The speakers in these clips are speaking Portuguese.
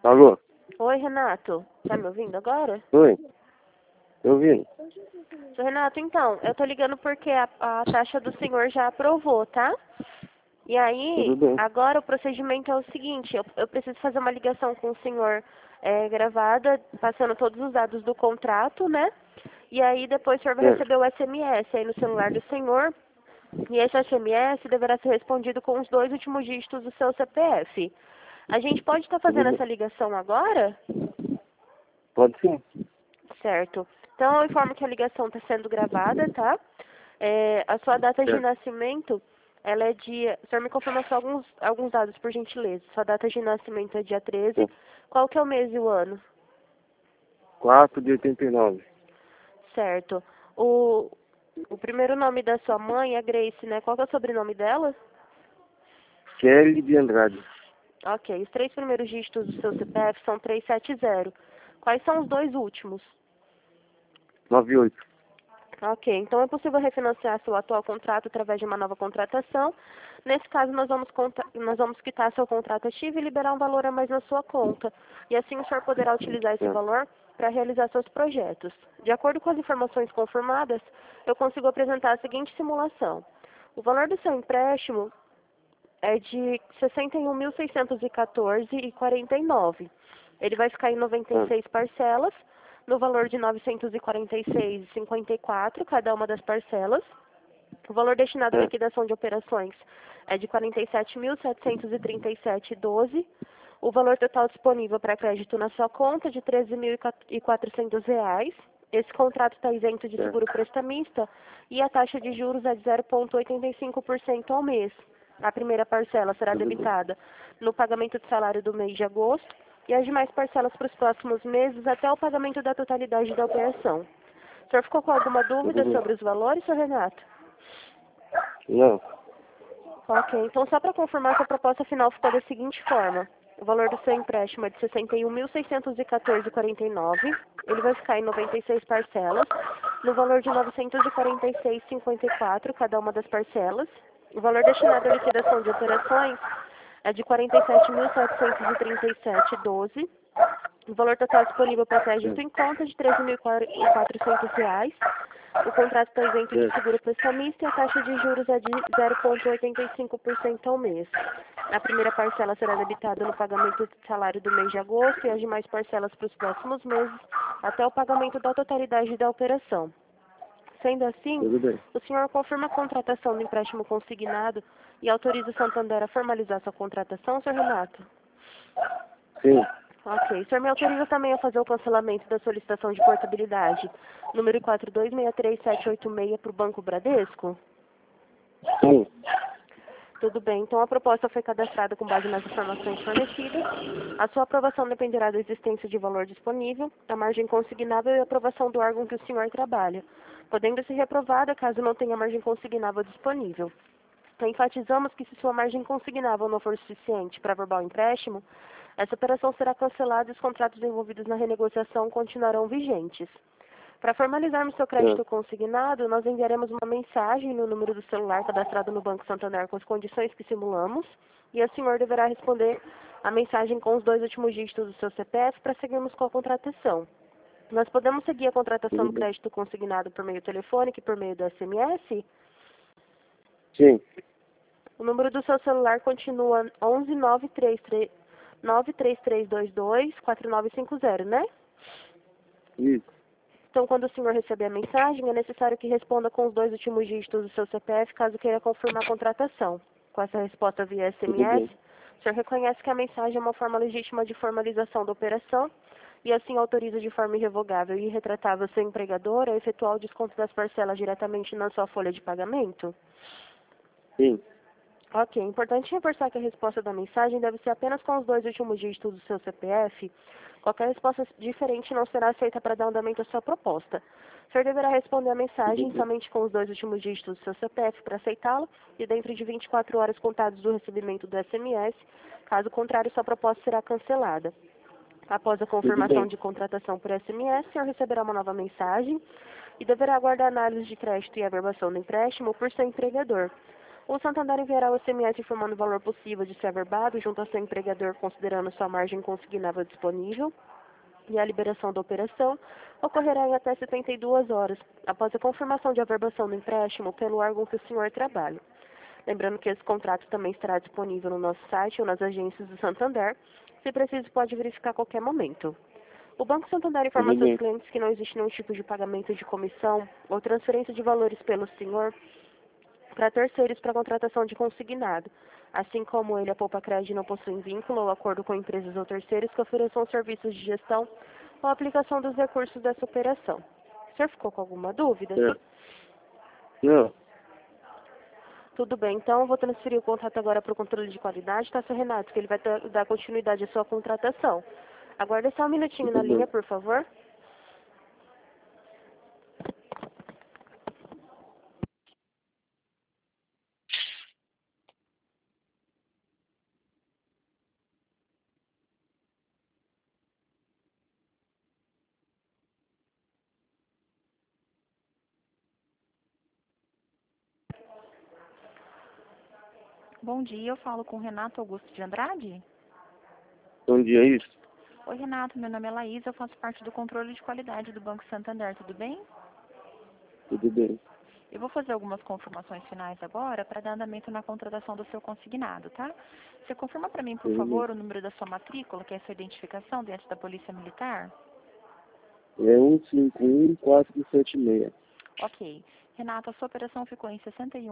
Alô? Oi, Renato. Tá me ouvindo agora? Oi? Tô ouvindo? Sou Renato, então, eu tô ligando porque a taxa do senhor já aprovou, tá? E aí, Tudo bem. agora o procedimento é o seguinte, eu preciso fazer uma ligação com o senhor gravada, passando todos os dados do contrato, né? E aí depois o senhor vai Certo. receber o SMS aí no celular do senhor. E esse SMS deverá ser respondido com os 2 últimos dígitos do seu CPF. A gente pode estar Tudo fazendo bem. essa ligação agora? Pode sim. Certo. Então eu informo que a ligação está sendo gravada, tá? A sua data de Certo. nascimento, ela é dia. O senhor me confirma só alguns dados, por gentileza. Sua data de nascimento é dia 13. Certo. Qual que é o mês e o ano? 4 de 89. Certo. O primeiro nome da sua mãe é Grace, né? Qual que é o sobrenome dela? Kelly de Andrade. Ok. Os 3 primeiros dígitos do seu CPF são 370. Quais são os 2 últimos? 98. Ok, então é possível refinanciar seu atual contrato através de uma nova contratação. Nesse caso, nós vamos quitar seu contrato ativo e liberar um valor a mais na sua conta. E assim o senhor poderá utilizar esse Certo. valor para realizar seus projetos. De acordo com as informações confirmadas, eu consigo apresentar a seguinte simulação. O valor do seu empréstimo é de R$ 61.614,49. Ele vai ficar em Certo. 96 parcelas, no valor de R$ 946,54 cada uma das parcelas. O valor destinado à Certo. liquidação de operações é de R$ 47.737,12. O valor total disponível para crédito na sua conta é de R$ 13.400. Esse contrato está isento de Certo. seguro prestamista e a taxa de juros é de 0,85% ao mês. A primeira parcela será Tudo bem. debitada no pagamento do salário do mês de agosto e as demais parcelas para os próximos meses até o pagamento da totalidade da operação. O senhor ficou com alguma dúvida Tudo bem. sobre os valores, senhor Renato? Não. Ok, então só para confirmar que a proposta final ficou da seguinte forma. O valor do seu empréstimo é de R$ 61.614,49. Ele vai ficar em 96 parcelas, no valor de R$ 946,54 cada uma das parcelas. O valor destinado à liquidação de operações é de R$ 47.737,12. O valor total disponível para crédito Certo. em conta é de R$ 13.400. O contrato está isento de Certo. seguro prestamista e a taxa de juros é de 0,85% ao mês. A primeira parcela será debitada no pagamento do salário do mês de agosto e as demais parcelas para os próximos meses, até o pagamento da totalidade da operação. Sendo assim, Tudo bem. o senhor confirma a contratação do empréstimo consignado e autoriza o Santander a formalizar sua contratação, senhor Renato? Sim. Ok. O senhor me autoriza também a fazer o cancelamento da solicitação de portabilidade número 4263786 para o Banco Bradesco? Sim. Tudo bem. Então, a proposta foi cadastrada com base nas informações fornecidas. A sua aprovação dependerá da existência de valor disponível, a margem consignável e a aprovação do órgão que o senhor trabalha, podendo ser reprovada caso não tenha margem consignável disponível. Enfatizamos que se sua margem consignável não for suficiente para averbar o empréstimo, essa operação será cancelada e os contratos envolvidos na renegociação continuarão vigentes. Para formalizarmos seu crédito Certo. consignado, nós enviaremos uma mensagem no número do celular cadastrado no Banco Santander com as condições que simulamos, e o senhor deverá responder a mensagem com os 2 últimos dígitos do seu CPF para seguirmos com a contratação. Nós podemos seguir a contratação Tudo do bem. crédito consignado por meio telefônico e por meio do SMS? Sim. O número do seu celular continua 11 93322 4950, né? Isso. Então, quando o senhor receber a mensagem, é necessário que responda com os 2 últimos dígitos do seu CPF, caso queira confirmar a contratação. Com essa resposta via Tudo SMS, bem. o senhor reconhece que a mensagem é uma forma legítima de formalização da operação e assim autoriza de forma irrevogável e irretratável seu empregador a efetuar o desconto das parcelas diretamente na sua folha de pagamento? Sim. Ok, é importante reforçar que a resposta da mensagem deve ser apenas com os 2 últimos dígitos do seu CPF. Qualquer resposta diferente não será aceita para dar andamento à sua proposta. O senhor deverá responder a Tudo mensagem bem. somente com os 2 últimos dígitos do seu CPF para aceitá-la e dentro de 24 horas contadas do recebimento do SMS. Caso contrário, sua proposta será cancelada. Após a Tudo confirmação bem. de contratação por SMS, o senhor receberá uma nova mensagem e deverá aguardar a análise de crédito e averbação do empréstimo por seu empregador. O Santander enviará o SMS informando o valor possível de ser averbado junto ao seu empregador, considerando sua margem consignável disponível, e a liberação da operação ocorrerá em até 72 horas, após a confirmação de averbação do empréstimo pelo órgão que o senhor trabalha. Lembrando que esse contrato também estará disponível no nosso site ou nas agências do Santander. Se preciso, pode verificar a qualquer momento. O Banco Santander informa Tudo a seus bem. clientes que não existe nenhum tipo de pagamento de comissão ou transferência de valores pelo senhor para terceiros para contratação de consignado. Assim como ele, a Poupa Crédito não possui vínculo ou acordo com empresas ou terceiros que ofereçam serviços de gestão ou aplicação dos recursos dessa operação. O senhor ficou com alguma dúvida? Certo. Não. Tudo bem, então eu vou transferir o contrato agora para o controle de qualidade, tá, seu Renato? Que ele vai dar continuidade à sua contratação. Aguarde só um minutinho na Tudo linha, bem. por favor. Bom dia, eu falo com o Renato Augusto de Andrade. Bom dia, isso? Oi, Renato, meu nome é Laís, eu faço parte do controle de qualidade do Banco Santander, tudo bem? Tudo bem. Eu vou fazer algumas confirmações finais agora para dar andamento na contratação do seu consignado, tá? Você confirma para mim, por Tudo bem. favor, o número da sua matrícula, que é a sua identificação dentro da Polícia Militar? É 151476. Ok. Renato, a sua operação ficou em R$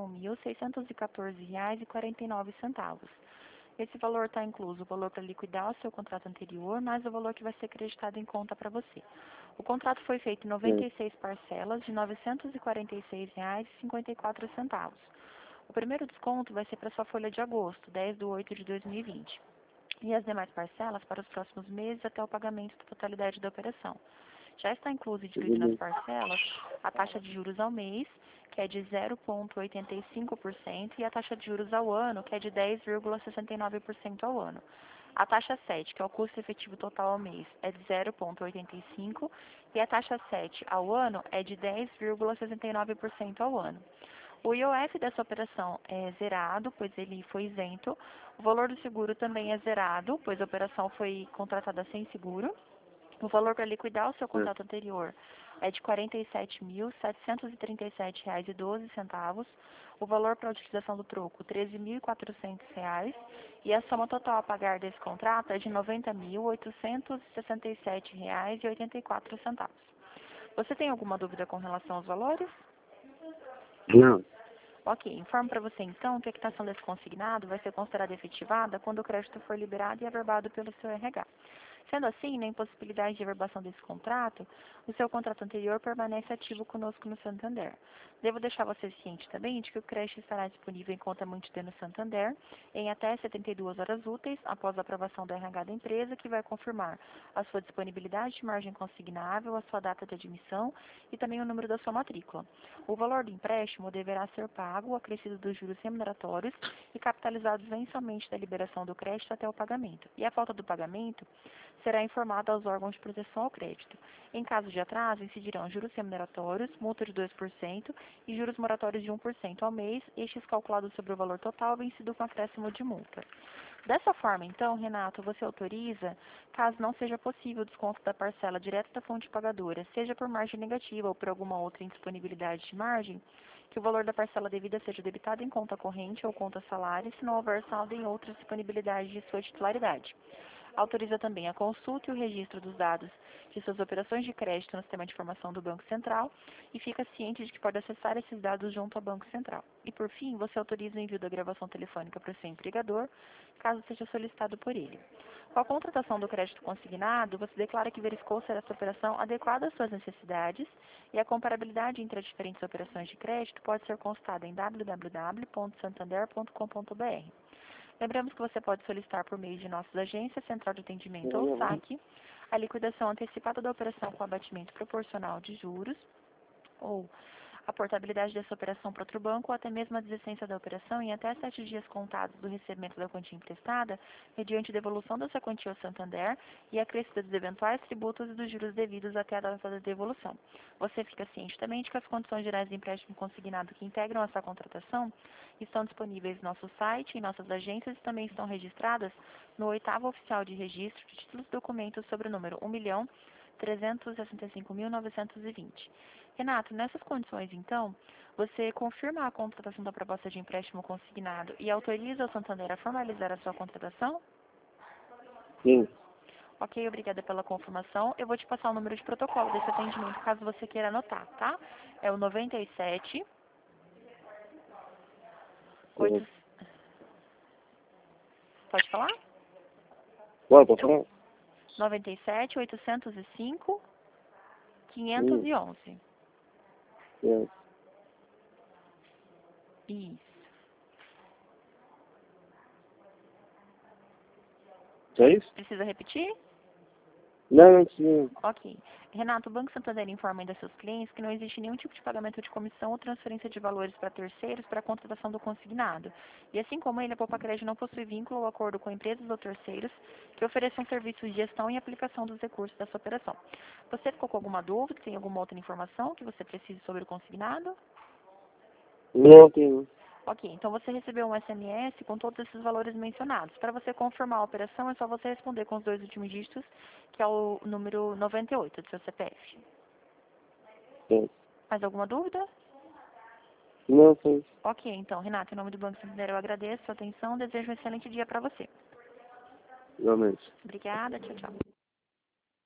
61.614,49. Esse valor está incluso o valor para liquidar o seu contrato anterior, mais o valor que vai ser acreditado em conta para você. O contrato foi feito em Certo. 96 parcelas de R$ 946,54. O primeiro desconto vai ser para sua folha de agosto, 10/8 de 2020. E as demais parcelas para os próximos meses até o pagamento da totalidade da operação. Já está incluso e Tudo dividido nas bem. parcelas a taxa de juros ao mês, que é de 0,85%, e a taxa de juros ao ano, que é de 10,69% ao ano. A taxa 7, que é o custo efetivo total ao mês, é de 0,85%, e a taxa 7 ao ano é de 10,69% ao ano. O IOF dessa operação é zerado, pois ele foi isento. O valor do seguro também é zerado, pois a operação foi contratada sem seguro. O valor para liquidar o seu Certo. contrato anterior é de R$ 47.737,12. O valor para a utilização do troco, R$ 13.400. E a soma total a pagar desse contrato é de R$ 90.867,84. Você tem alguma dúvida com relação aos valores? Não. Ok, informo para você então que a quitação desse consignado vai ser considerada efetivada quando o crédito for liberado e averbado pelo seu RH. Sendo assim, na impossibilidade de averbação desse contrato, o seu contrato anterior permanece ativo conosco no Santander. Devo deixar você ciente também de que o crédito estará disponível em conta mantida no Santander em até 72 horas úteis após a aprovação do RH da empresa, que vai confirmar a sua disponibilidade de margem consignável, a sua data de admissão e também o número da sua matrícula. O valor do empréstimo deverá ser pago, acrescido dos juros remuneratórios e capitalizados mensalmente da liberação do crédito até o pagamento. E a falta do pagamento será informado aos órgãos de proteção ao crédito. Em caso de atraso, incidirão juros remuneratórios, multa de 2% e juros moratórios de 1% ao mês, estes calculados sobre o valor total vencido com acréscimo de multa. Dessa forma, então, Renato, você autoriza, caso não seja possível o desconto da parcela direto da fonte pagadora, seja por margem negativa ou por alguma outra indisponibilidade de margem, que o valor da parcela devida seja debitado em conta corrente ou conta salário, se não houver saldo em outras disponibilidades de sua titularidade. Autoriza também a consulta e o registro dos dados de suas operações de crédito no sistema de informação do Banco Central e fica ciente de que pode acessar esses dados junto ao Banco Central. E, por fim, você autoriza o envio da gravação telefônica para o seu empregador, caso seja solicitado por ele. Com a contratação do crédito consignado, você declara que verificou ser essa operação adequada às suas necessidades e a comparabilidade entre as diferentes operações de crédito pode ser consultada em www.santander.com.br. Lembramos que você pode solicitar por meio de nossas agências, central de atendimento ou saque, a liquidação antecipada da operação com abatimento proporcional de juros ou a portabilidade dessa operação para outro banco ou até mesmo a desistência da operação em até 7 dias contados do recebimento da quantia emprestada, mediante devolução dessa quantia ao Santander e acrescida dos eventuais tributos e dos juros devidos até a data da devolução. Você fica ciente também de que as condições gerais de empréstimo consignado que integram essa contratação estão disponíveis no nosso site, em nossas agências e também estão registradas no 8º Oficial de Registro de Títulos e Documentos sobre o número 1.365.920. Renato, nessas condições, então, você confirma a contratação da proposta de empréstimo consignado e autoriza o Santander a formalizar a sua contratação? Sim. Ok, obrigada pela confirmação. Eu vou te passar o número de protocolo desse atendimento, caso você queira anotar, tá? É o 97... Sim. Pode falar? Pode falar? 97 805 511. É. Isso. É isso? Precisa repetir? Não, sim. Ok. Renato, o Banco Santander informa ainda a seus clientes que não existe nenhum tipo de pagamento de comissão ou transferência de valores para terceiros para a contratação do consignado. E assim como ele, a Poupa Crédito não possui vínculo ou acordo com empresas ou terceiros que ofereçam serviços de gestão e aplicação dos recursos dessa operação. Você ficou com alguma dúvida? Tem alguma outra informação que você precise sobre o consignado? Não tem. Ok, então você recebeu um SMS com todos esses valores mencionados. Para você confirmar a operação, é só você responder com os 2 últimos dígitos, que é o número 98 do seu CPF. Sim. Mais alguma dúvida? Não tem. Ok, então, Renato, em nome do Banco Santander, eu agradeço a sua atenção. Desejo um excelente dia para você. Realmente. Obrigada, tchau, tchau.